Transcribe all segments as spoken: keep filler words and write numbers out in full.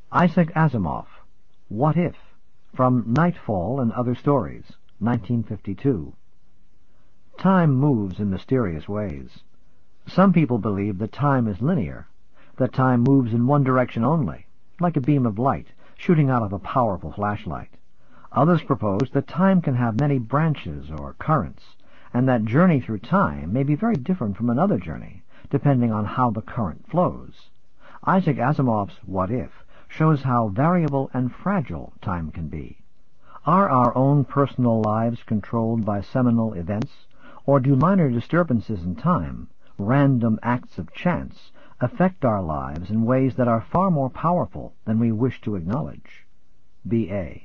Isaac Asimov, What If? From Nightfall and Other Stories, nineteen fifty-two. Time moves in mysterious ways. Some people believe that time is linear, that time moves in one direction only, like a beam of light shooting out of a powerful flashlight. Others propose that time can have many branches or currents, and that journey through time may be very different from another journey, depending on how the current flows. Isaac Asimov's What If? Shows how variable and fragile time can be. Are our own personal lives controlled by seminal events, or do minor disturbances in time, random acts of chance, affect our lives in ways that are far more powerful than we wish to acknowledge? B A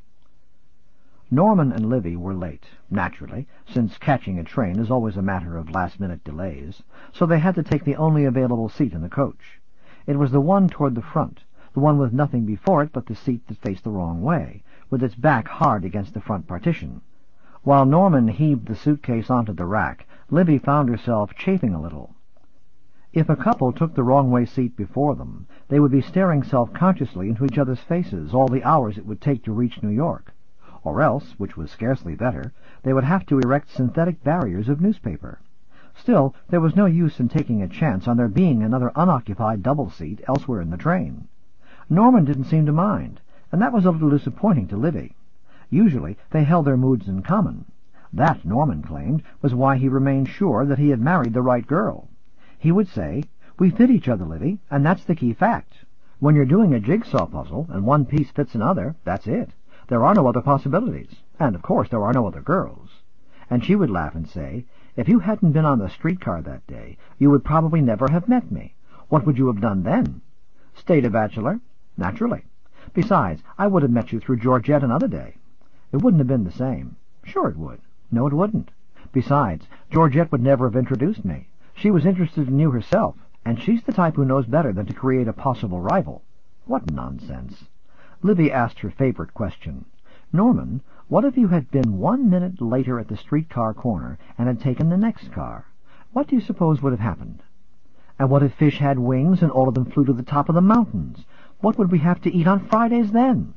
Norman and Livy were late, naturally, since catching a train is always a matter of last-minute delays, so they had to take the only available seat in the coach. It was the one toward the front, the one with nothing before it but the seat that faced the wrong way, with its back hard against the front partition. While Norman heaved the suitcase onto the rack, Livy found herself chafing a little. If a couple took the wrong-way seat before them, they would be staring self-consciously into each other's faces all the hours it would take to reach New York. Or else, which was scarcely better, they would have to erect synthetic barriers of newspaper. Still, there was no use in taking a chance on there being another unoccupied double seat elsewhere in the train. Norman didn't seem to mind, and that was a little disappointing to Livy. Usually they held their moods in common. That, Norman claimed, was why he remained sure that he had married the right girl. He would say, "We fit each other, Livy, and that's the key fact. When you're doing a jigsaw puzzle and one piece fits another, that's it. There are no other possibilities, and of course there are no other girls." And she would laugh and say, "If you hadn't been on the streetcar that day, you would probably never have met me. What would you have done then? Stayed a bachelor? Naturally. Besides, I would have met you through Georgette another day. It wouldn't have been the same." Sure it would. No, it wouldn't. Besides, Georgette would never have introduced me. She was interested in you herself, and she's the type who knows better than to create a possible rival. What nonsense. Livy asked her favorite question. "Norman, what if you had been one minute later at the streetcar corner and had taken the next car? What do you suppose would have happened? And what if fish had wings and all of them flew to the top of the mountains? What would we have to eat on Fridays then?"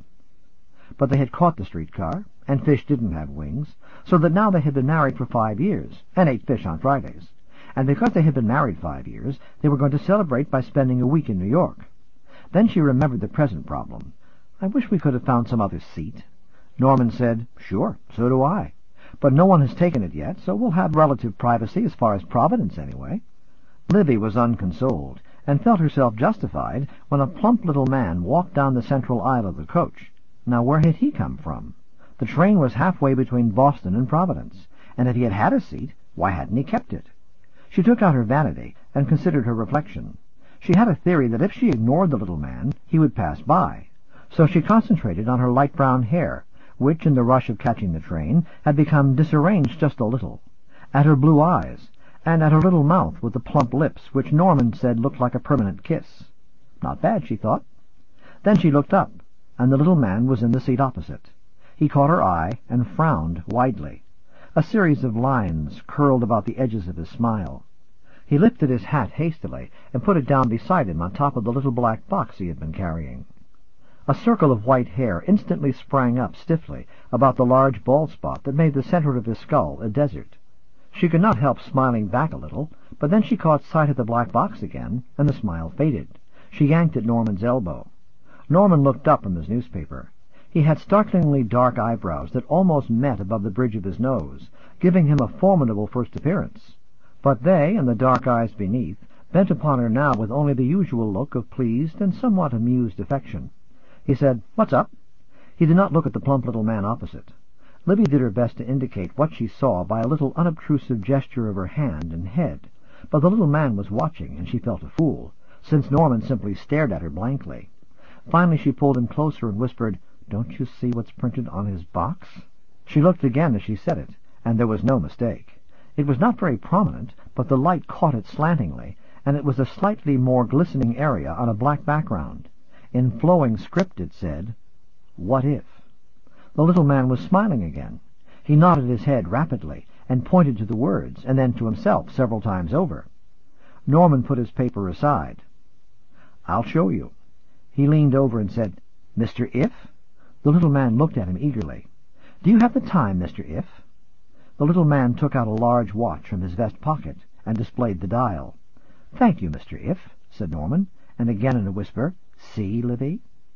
But they had caught the streetcar, and fish didn't have wings, so that now they had been married for five years, and ate fish on Fridays. And because they had been married five years, they were going to celebrate by spending a week in New York. Then she remembered the present problem. "I wish we could have found some other seat." Norman said, "Sure, so do I. But no one has taken it yet, so we'll have relative privacy as far as Providence, anyway." Livy was unconsoled, and felt herself justified when a plump little man walked down the central aisle of the coach. Now where had he come from? The train was halfway between Boston and Providence, and if he had had a seat, why hadn't he kept it? She took out her vanity and considered her reflection. She had a theory that if she ignored the little man, he would pass by. So she concentrated on her light brown hair, which, in the rush of catching the train, had become disarranged just a little, at her blue eyes, and at her little mouth with the plump lips, which Norman said looked like a permanent kiss. Not bad, she thought. Then she looked up, and the little man was in the seat opposite. He caught her eye and frowned widely. A series of lines curled about the edges of his smile. He lifted his hat hastily and put it down beside him on top of the little black box he had been carrying. A circle of white hair instantly sprang up stiffly about the large bald spot that made the center of his skull a desert. She could not help smiling back a little, but then she caught sight of the black box again, and the smile faded. She yanked at Norman's elbow. Norman looked up from his newspaper. He had startlingly dark eyebrows that almost met above the bridge of his nose, giving him a formidable first appearance. But they, and the dark eyes beneath, bent upon her now with only the usual look of pleased and somewhat amused affection. He said, "What's up?" He did not look at the plump little man opposite. Livy did her best to indicate what she saw by a little unobtrusive gesture of her hand and head, but the little man was watching, and she felt a fool, since Norman simply stared at her blankly. Finally she pulled him closer and whispered, "Don't you see what's printed on his box?" She looked again as she said it, and there was no mistake. It was not very prominent, but the light caught it slantingly, and it was a slightly more glistening area on a black background. In flowing script it said, "What if?" The little man was smiling again. He nodded his head rapidly and pointed to the words, and then to himself several times over. Norman put his paper aside. "I'll show you." He leaned over and said, "Mister If?" The little man looked at him eagerly. "Do you have the time, Mister If?" The little man took out a large watch from his vest pocket and displayed the dial. "Thank you, Mister If," said Norman, and again in a whisper, "See, Livy?"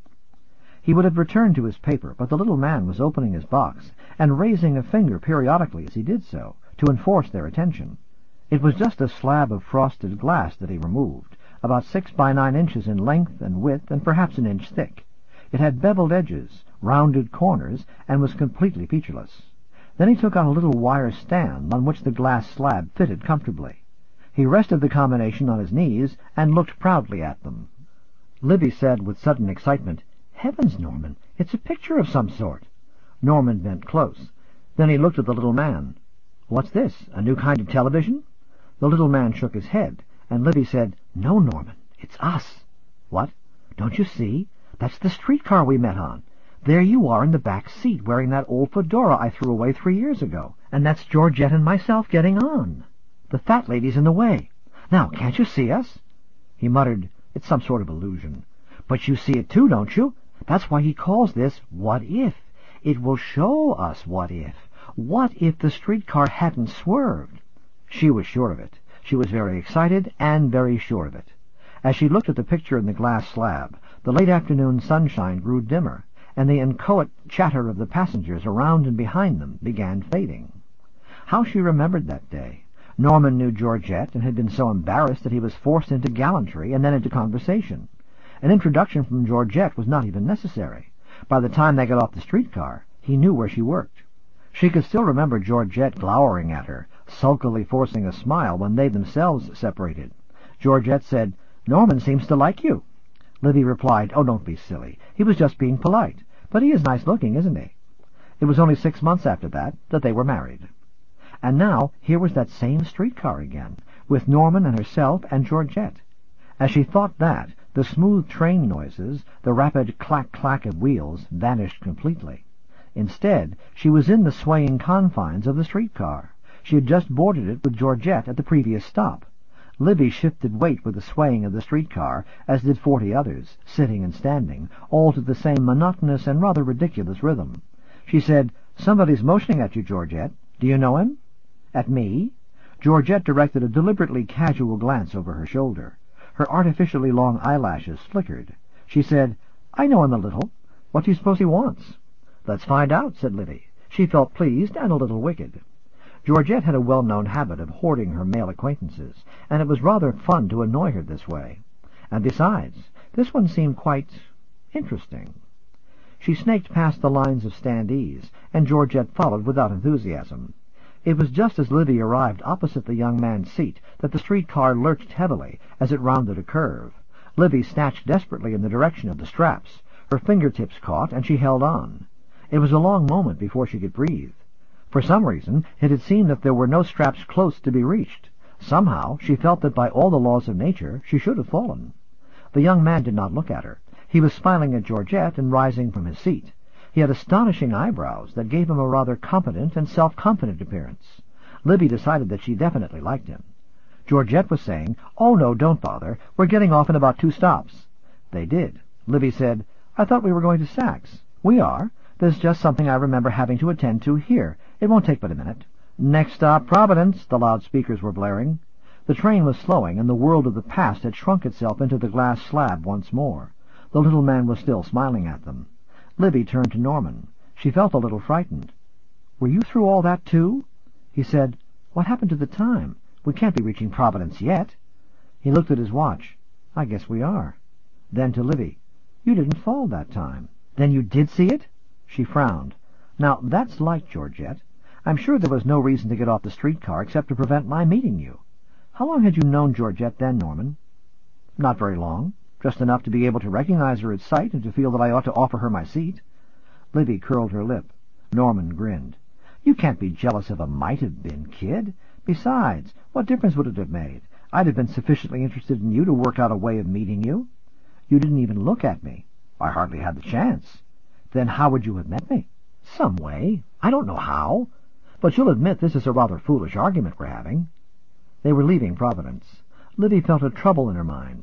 He would have returned to his paper, but the little man was opening his box and raising a finger periodically as he did so, to enforce their attention. It was just a slab of frosted glass that he removed, about six by nine inches in length and width and perhaps an inch thick. It had beveled edges, rounded corners, and was completely featureless. Then he took out a little wire stand on which the glass slab fitted comfortably. He rested the combination on his knees and looked proudly at them. Livy said with sudden excitement, "Heavens, Norman, it's a picture of some sort." Norman bent close. Then he looked at the little man. "What's this, a new kind of television?" The little man shook his head, and Livy said, "No, Norman, it's us." "What? Don't you see? That's the streetcar we met on. There you are in the back seat, wearing that old fedora I threw away three years ago, and that's Georgette and myself getting on. The fat lady's in the way. Now, can't you see us?" He muttered, "It's some sort of illusion." "But you see it too, don't you? That's why he calls this What If. It will show us what if. What if the streetcar hadn't swerved?" She was sure of it. She was very excited and very sure of it. As she looked at the picture in the glass slab, the late afternoon sunshine grew dimmer, and the inchoate chatter of the passengers around and behind them began fading. How she remembered that day! Norman knew Georgette and had been so embarrassed that he was forced into gallantry and then into conversation. An introduction from Georgette was not even necessary. By the time they got off the streetcar, he knew where she worked. She could still remember Georgette glowering at her, sulkily forcing a smile when they themselves separated. Georgette said, "Norman seems to like you." Livy replied, "Oh, don't be silly. He was just being polite. But he is nice-looking, isn't he?" It was only six months after that that they were married. And now here was that same streetcar again, with Norman and herself and Georgette. As she thought that, the smooth train noises, the rapid clack-clack of wheels, vanished completely. Instead, she was in the swaying confines of the streetcar. She had just boarded it with Georgette at the previous stop. Livy shifted weight with the swaying of the streetcar, as did forty others, sitting and standing, all to the same monotonous and rather ridiculous rhythm. She said, "Somebody's motioning at you, Georgette. Do you know him?" "At me?" Georgette directed a deliberately casual glance over her shoulder. Her artificially long eyelashes flickered. She said, "I know him a little. What do you suppose he wants?" "Let's find out," said Livy. She felt pleased and a little wicked. Georgette had a well-known habit of hoarding her male acquaintances, and it was rather fun to annoy her this way. And besides, this one seemed quite interesting. She snaked past the lines of standees, and Georgette followed without enthusiasm. It was just as Livy arrived opposite the young man's seat that the streetcar lurched heavily as it rounded a curve. Livy snatched desperately in the direction of the straps. Her fingertips caught, and she held on. It was a long moment before she could breathe. For some reason, it had seemed that there were no straps close to be reached. Somehow, she felt that by all the laws of nature she should have fallen. The young man did not look at her. He was smiling at Georgette and rising from his seat. He had astonishing eyebrows that gave him a rather competent and self-confident appearance. Livy decided that she definitely liked him. Georgette was saying, "Oh, no, don't bother. We're getting off in about two stops." They did. Livy said, "I thought we were going to Saks." "We are. There's just something I remember having to attend to here. It won't take but a minute." "Next stop, Providence," the loudspeakers were blaring. The train was slowing, and the world of the past had shrunk itself into the glass slab once more. The little man was still smiling at them. Livy turned to Norman. She felt a little frightened. "Were you through all that, too?" He said, "What happened to the time? We can't be reaching Providence yet." He looked at his watch. "I guess we are." Then to Livy, "You didn't fall that time." "Then you did see it?" She frowned. "Now, that's like Georgette. I'm sure there was no reason to get off the streetcar except to prevent my meeting you. How long had you known Georgette then, Norman?" "Not very long. Just enough to be able to recognize her at sight and to feel that I ought to offer her my seat." Livy curled her lip. Norman grinned. "You can't be jealous of a might-have-been kid. Besides, what difference would it have made? I'd have been sufficiently interested in you to work out a way of meeting you." "You didn't even look at me." "I hardly had the chance." "Then how would you have met me?" "Some way. I don't know how. But you'll admit this is a rather foolish argument we're having." They were leaving Providence. Livy felt a trouble in her mind.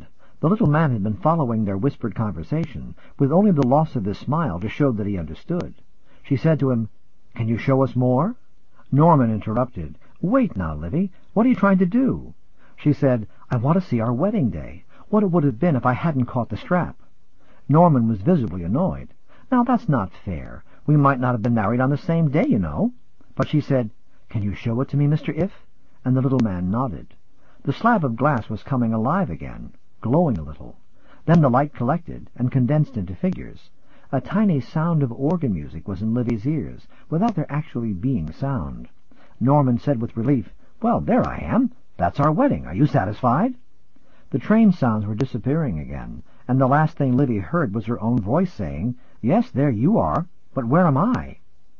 The little man had been following their whispered conversation, with only the loss of his smile to show that he understood. She said to him, "Can you show us more?" Norman interrupted. "Wait now, Livy. What are you trying to do?" She said, "I want to see our wedding day. What it would have been if I hadn't caught the strap." Norman was visibly annoyed. "Now, that's not fair. We might not have been married on the same day, you know." But she said, "Can you show it to me, Mister If?" And the little man nodded. The slab of glass was coming alive again, glowing a little. Then the light collected and condensed into figures. A tiny sound of organ music was in Livy's ears, without there actually being sound. Norman said with relief, "Well, there I am. That's our wedding. Are you satisfied?" The train sounds were disappearing again, and the last thing Livy heard was her own voice saying, "Yes, there you are, but where am I?"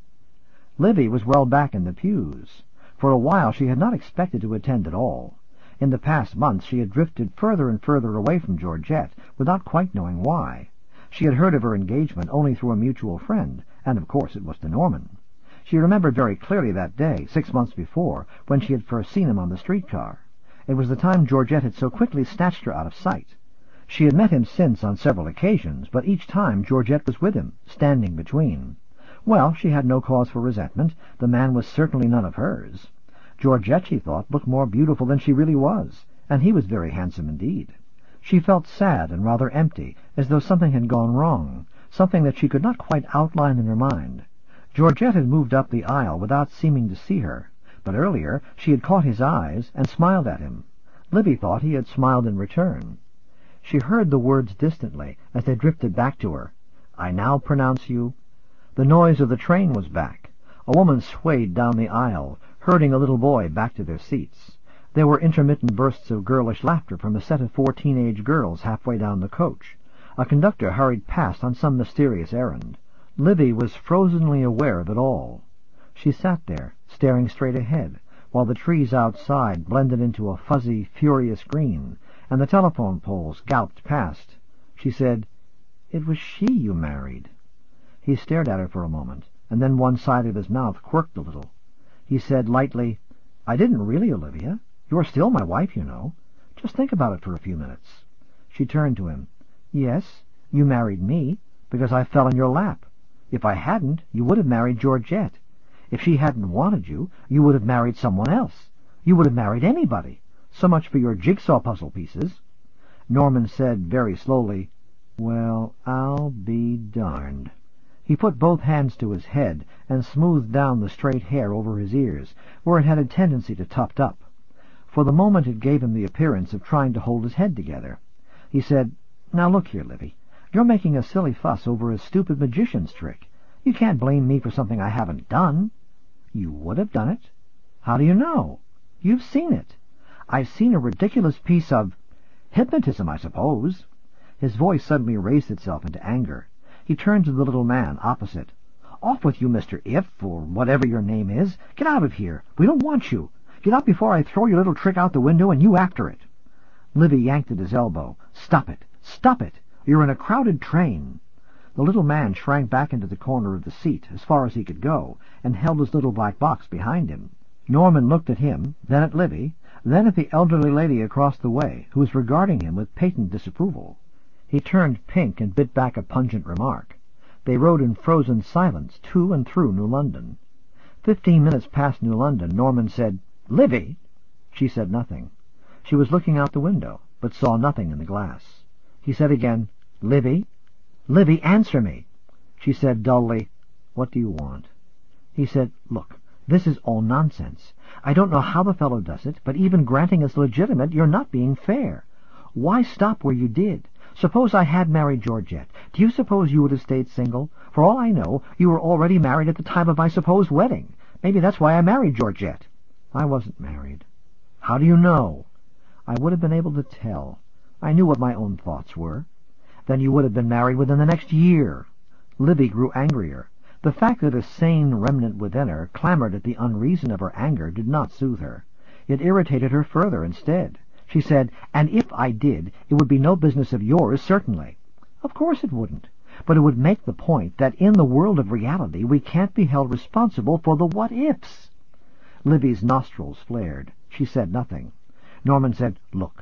Livy was well back in the pews. For a while she had not expected to attend at all. In the past months she had drifted further and further away from Georgette, without quite knowing why. She had heard of her engagement only through a mutual friend, and of course it was to Norman. She remembered very clearly that day, six months before, when she had first seen him on the streetcar. It was the time Georgette had so quickly snatched her out of sight. She had met him since on several occasions, but each time Georgette was with him, standing between. Well, she had no cause for resentment. The man was certainly none of hers. Georgette, she thought, looked more beautiful than she really was, and he was very handsome indeed. She felt sad and rather empty, as though something had gone wrong, something that she could not quite outline in her mind. Georgette had moved up the aisle without seeming to see her, but earlier she had caught his eyes and smiled at him. Livy thought he had smiled in return. She heard the words distantly as they drifted back to her. "I now pronounce you—" The noise of the train was back. A woman swayed down the aisle, herding a little boy back to their seats. There were intermittent bursts of girlish laughter from a set of four teenage girls halfway down the coach. A conductor hurried past on some mysterious errand. Livy was frozenly aware of it all. She sat there, staring straight ahead, while the trees outside blended into a fuzzy, furious green, and the telephone poles galloped past. She said, "It was she you married." He stared at her for a moment, and then one side of his mouth quirked a little. He said lightly, "I didn't really, Olivia. You are still my wife, you know. Just think about it for a few minutes." She turned to him. "Yes, you married me, because I fell in your lap. If I hadn't, you would have married Georgette. If she hadn't wanted you, you would have married someone else. You would have married anybody. So much for your jigsaw puzzle pieces." Norman said very slowly, "Well, I'll be darned." He put both hands to his head and smoothed down the straight hair over his ears, where it had a tendency to tuft up. For the moment it gave him the appearance of trying to hold his head together. He said, "Now look here, Livy. You're making a silly fuss over a stupid magician's trick. You can't blame me for something I haven't done." "You would have done it." "How do you know?" "You've seen it." "I've seen a ridiculous piece of hypnotism, I suppose." His voice suddenly raised itself into anger. He turned to the little man opposite. "Off with you, Mister If, or whatever your name is. Get out of here. We don't want you. Get out before I throw your little trick out the window and you after it." Livy yanked at his elbow. "Stop it! Stop it! You're in a crowded train." The little man shrank back into the corner of the seat, as far as he could go, and held his little black box behind him. Norman looked at him, then at Livy, then at the elderly lady across the way, who was regarding him with patent disapproval. He turned pink and bit back a pungent remark. They rode in frozen silence to and through New London. Fifteen minutes past New London, Norman said, "Livy!" She said nothing. She was looking out the window, but saw nothing in the glass. He said again, "Livy! Livy, answer me!" She said dully, "What do you want?" He said, "Look, this is all nonsense. I don't know how the fellow does it, but even granting it's legitimate, you're not being fair. Why stop where you did? Suppose I had married Georgette. Do you suppose you would have stayed single? For all I know, you were already married at the time of my supposed wedding. Maybe that's why I married Georgette." "I wasn't married." "How do you know?" "I would have been able to tell. I knew what my own thoughts were." "Then you would have been married within the next year." Livy grew angrier. The fact that a sane remnant within her clamored at the unreason of her anger did not soothe her. It irritated her further instead. She said, "And if I did, it would be no business of yours, certainly." "Of course it wouldn't. But it would make the point that in the world of reality we can't be held responsible for the what-ifs." Livy's nostrils flared. She said nothing. Norman said, "Look,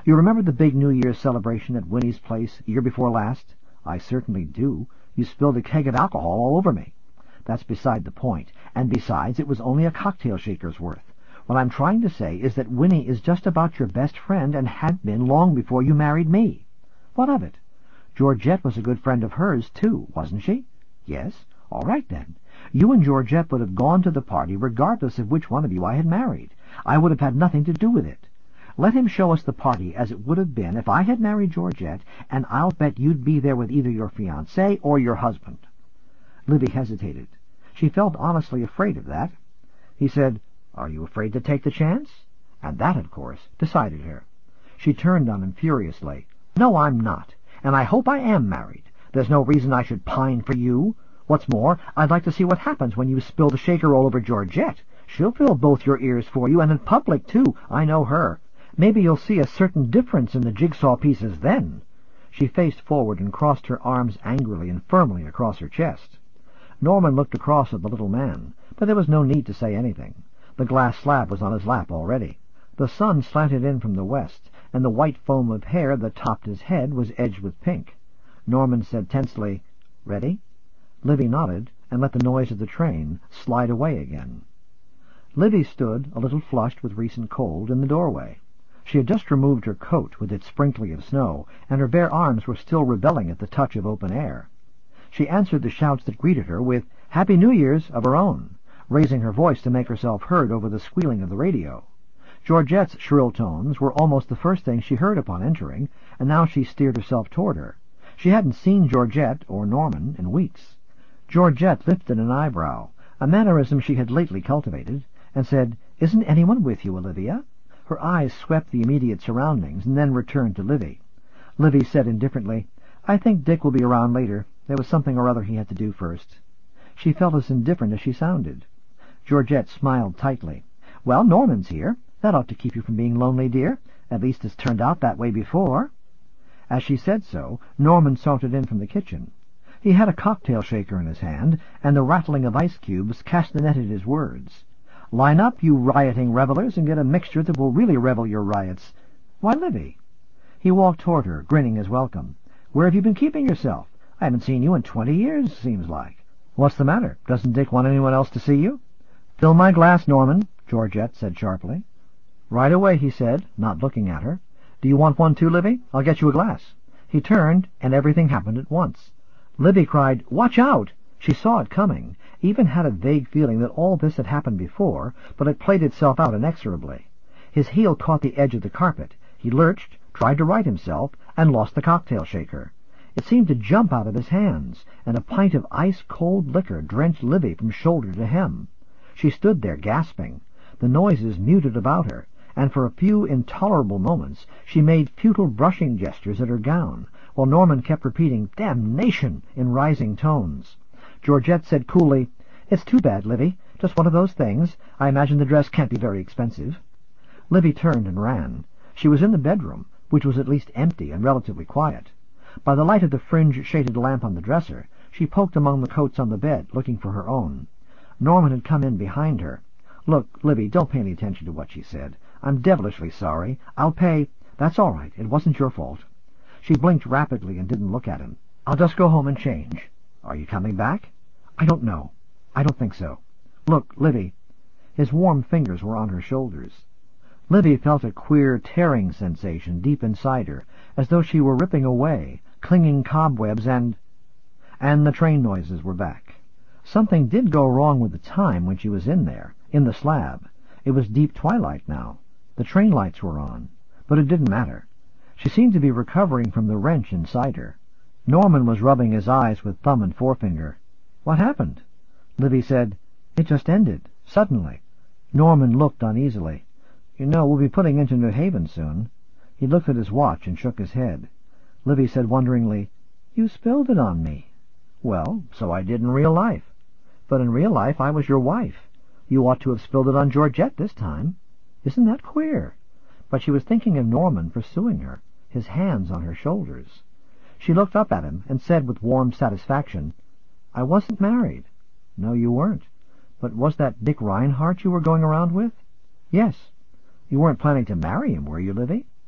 You remember the big New Year's celebration at Winnie's place, year before last? I certainly do. You spilled a keg of alcohol all over me. That's beside the point, and besides, it was only a cocktail shaker's worth. What I'm trying to say is that Winnie is just about your best friend and had been long before you married me. What of it? Georgette was a good friend of hers, too, wasn't she? Yes. All right, then. You and Georgette would have gone to the party regardless of which one of you I had married. I would have had nothing to do with it. Let him show us the party as it would have been if I had married Georgette, and I'll bet you'd be there with either your fiancé or your husband. Livy hesitated. She felt honestly afraid of that. He said, "Are you afraid to take the chance?" And that, of course, decided her. She turned on him furiously. "No, I'm not, and I hope I am married. There's no reason I should pine for you. What's more, I'd like to see what happens when you spill the shaker all over Georgette. She'll fill both your ears for you, and in public, too. I know her. Maybe you'll see a certain difference in the jigsaw pieces then." She faced forward and crossed her arms angrily and firmly across her chest. Norman looked across at the little man, but there was no need to say anything. The glass slab was on his lap already. The sun slanted in from the west, and the white foam of hair that topped his head was edged with pink. Norman said tensely, "Ready?" Livy nodded, and let the noise of the train slide away again. Livy stood, a little flushed with recent cold, in the doorway. She had just removed her coat with its sprinkling of snow, and her bare arms were still rebelling at the touch of open air. She answered the shouts that greeted her with "Happy New Year's" of her own, raising her voice to make herself heard over the squealing of the radio. Georgette's shrill tones were almost the first thing she heard upon entering, and now she steered herself toward her. She hadn't seen Georgette or Norman in weeks. Georgette lifted an eyebrow, a mannerism she had lately cultivated, and said, "Isn't anyone with you, Olivia?" Her eyes swept the immediate surroundings and then returned to Livy. Livy said indifferently, "I think Dick will be around later. There was something or other he had to do first." She felt as indifferent as she sounded. Georgette smiled tightly. "Well, Norman's here. That ought to keep you from being lonely, dear. At least it's turned out that way before." As she said so, Norman sauntered in from the kitchen. He had a cocktail shaker in his hand, and the rattling of ice cubes castanetted his words. "Line up, you rioting revelers, and get a mixture that will really revel your riots. Why, Livy!" He walked toward her, grinning his welcome. "Where have you been keeping yourself? I haven't seen you in twenty years, seems like. What's the matter? Doesn't Dick want anyone else to see you?" "Fill my glass, Norman," Georgette said sharply. "Right away," he said, not looking at her. "Do you want one too, Livy? I'll get you a glass." He turned, and everything happened at once. Livy cried, "Watch out!" She saw it coming, even had a vague feeling that all this had happened before, but it played itself out inexorably. His heel caught the edge of the carpet. He lurched, tried to right himself, and lost the cocktail shaker. It seemed to jump out of his hands, and a pint of ice-cold liquor drenched Livy from shoulder to hem. She stood there, gasping. The noises muted about her, and for a few intolerable moments she made futile brushing gestures at her gown, while Norman kept repeating "Damnation!" in rising tones. Georgette said coolly, "It's too bad, Livy. Just one of those things. I imagine the dress can't be very expensive." Livy turned and ran. She was in the bedroom, which was at least empty and relatively quiet. By the light of the fringe-shaded lamp on the dresser, she poked among the coats on the bed, looking for her own. Norman had come in behind her. "Look, Livy, don't pay any attention to what she said. I'm devilishly sorry. I'll pay—" "That's all right. It wasn't your fault." She blinked rapidly and didn't look at him. "I'll just go home and change." "Are you coming back?" "I don't know. I don't think so. Look, Livy." His warm fingers were on her shoulders. Livy felt a queer tearing sensation deep inside her, as though she were ripping away, clinging cobwebs, and— And the train noises were back. Something did go wrong with the time when she was in there, in the slab. It was deep twilight now. The train lights were on. But it didn't matter. She seemed to be recovering from the wrench inside her. Norman was rubbing his eyes with thumb and forefinger. "What happened?" Livy said, "It just ended, suddenly." Norman looked uneasily. "You know, we'll be putting into New Haven soon." He looked at his watch and shook his head. Livy said wonderingly, "You spilled it on me." "Well, so I did in real life." "But in real life I was your wife. You ought to have spilled it on Georgette this time." "Isn't that queer?" But she was thinking of Norman pursuing her, his hands on her shoulders. She looked up at him and said with warm satisfaction, "I wasn't married." "No, you weren't. But was that Dick Reinhardt you were going around with?" "Yes." "You weren't planning to marry him, were you, Livy?"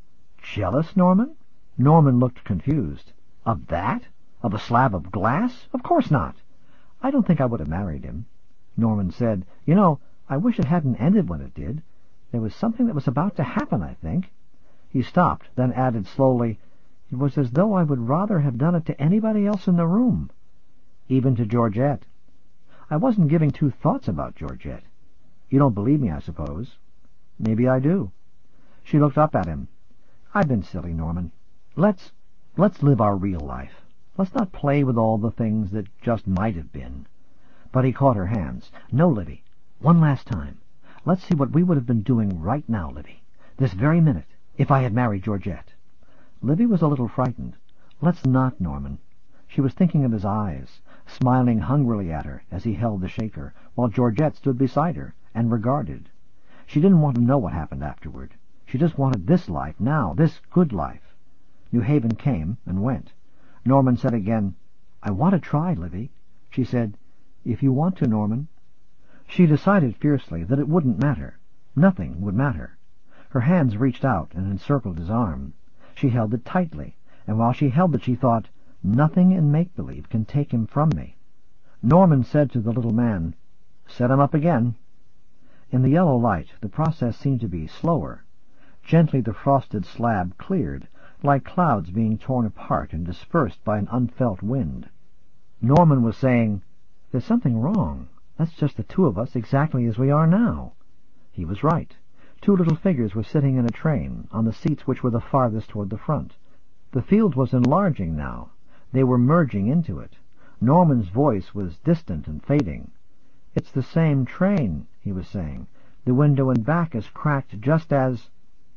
Jealous, Norman? Norman looked confused. Of that? Of a slab of glass? Of course not. I don't think I would have married him. Norman said, You know, I wish it hadn't ended when it did. There was something that was about to happen, I think. He stopped, then added slowly, It was as though I would rather have done it to anybody else in the room. Even to Georgette. I wasn't giving two thoughts about Georgette. You don't believe me, I suppose. Maybe I do. She looked up at him. I've been silly, Norman. Let's, let's live our real life. Let's not play with all the things that just might have been. But he caught her hands. No, Livy. One last time. Let's see what we would have been doing right now, Livy. This very minute, if I had married Georgette. Livy was a little frightened. Let's not, Norman. She was thinking of his eyes, smiling hungrily at her as he held the shaker, while Georgette stood beside her and regarded. She didn't want to know what happened afterward. She just wanted this life now, this good life. New Haven came and went. Norman said again, I want to try, Livy. She said, If you want to, Norman. She decided fiercely that it wouldn't matter. Nothing would matter. Her hands reached out and encircled his arm. She held it tightly, and while she held it she thought, Nothing in make-believe can take him from me. Norman said to the little man, Set him up again. In the yellow light the process seemed to be slower. Gently the frosted slab cleared, like clouds being torn apart and dispersed by an unfelt wind. Norman was saying, There's something wrong. That's just the two of us exactly as we are now. He was right. Two little figures were sitting in a train, on the seats which were the farthest toward the front. The field was enlarging now. They were merging into it. Norman's voice was distant and fading. It's the same train, he was saying. The window and back is cracked just as...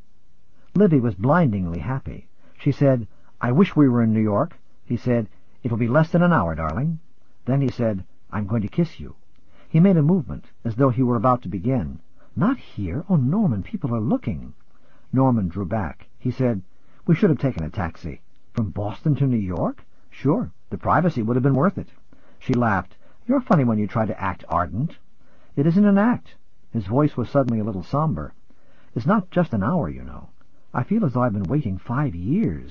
Livy was blindingly happy. She said, I wish we were in New York. He said, It will be less than an hour, darling. Then he said, I'm going to kiss you. He made a movement, as though he were about to begin. Not here. Oh, Norman, people are looking. Norman drew back. He said, We should have taken a taxi. From Boston to New York? Sure, the privacy would have been worth it. She laughed. You're funny when you try to act ardent. It isn't an act. His voice was suddenly a little somber. It's not just an hour, you know. I feel as though I've been waiting five years.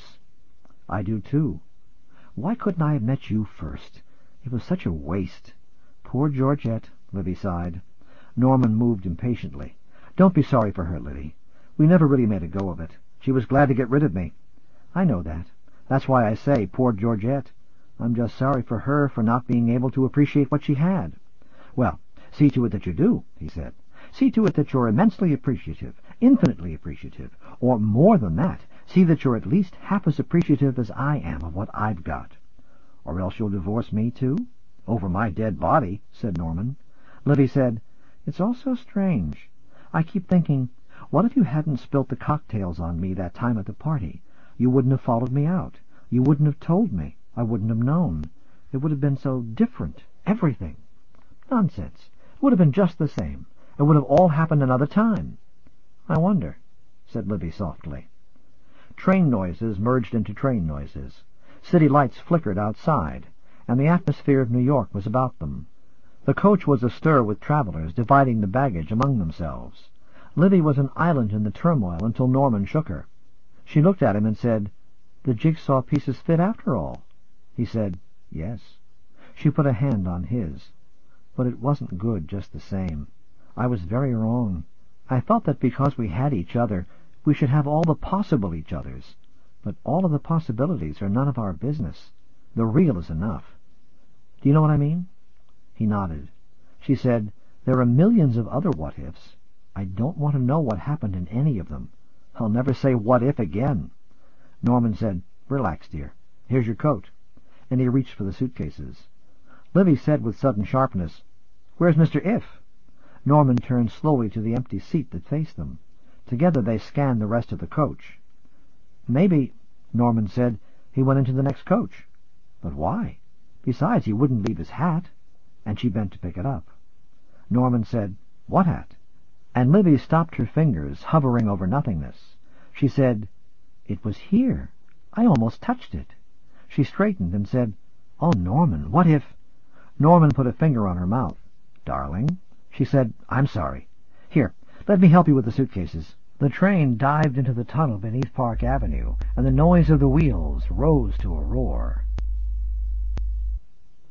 I do, too. Why couldn't I have met you first? It was such a waste. Poor Georgette, Livy sighed. Norman moved impatiently. Don't be sorry for her, Livy. We never really made a go of it. She was glad to get rid of me. I know that. That's why I say, poor Georgette. I'm just sorry for her for not being able to appreciate what she had. Well, see to it that you do, he said. See to it that you're immensely appreciative, infinitely appreciative, or more than that, see that you're at least half as appreciative as I am of what I've got. Or else you'll divorce me, too? Over my dead body, said Norman. Livy said, It's all so strange. I keep thinking, what if you hadn't spilt the cocktails on me that time at the party? You wouldn't have followed me out. You wouldn't have told me. I wouldn't have known. It would have been so different. Everything. Nonsense. It would have been just the same. It would have all happened another time. I wonder, said Livy softly. Train noises merged into train noises. City lights flickered outside, and the atmosphere of New York was about them. The coach was astir with travelers, dividing the baggage among themselves. Livy was an island in the turmoil until Norman shook her. She looked at him and said, The jigsaw pieces fit after all. He said, Yes. She put a hand on his. But it wasn't good just the same. I was very wrong. I thought that because we had each other, we should have all the possible each others. But all of the possibilities are none of our business. The real is enough. Do you know what I mean? He nodded. She said, There are millions of other what-ifs. I don't want to know what happened in any of them. I'll never say what if again. Norman said, Relax, dear. Here's your coat. And he reached for the suitcases. Livy said with sudden sharpness, Where's Mister If? Norman turned slowly to the empty seat that faced them. Together they scanned the rest of the coach. Maybe, Norman said, he went into the next coach. But why? Besides, he wouldn't leave his hat. And she bent to pick it up. Norman said, What hat? And Livy stopped her fingers, hovering over nothingness. She said, It was here. I almost touched it. She straightened and said, Oh, Norman, what if... Norman put a finger on her mouth. Darling, she said, I'm sorry. Here, let me help you with the suitcases. The train dived into the tunnel beneath Park Avenue, and the noise of the wheels rose to a roar.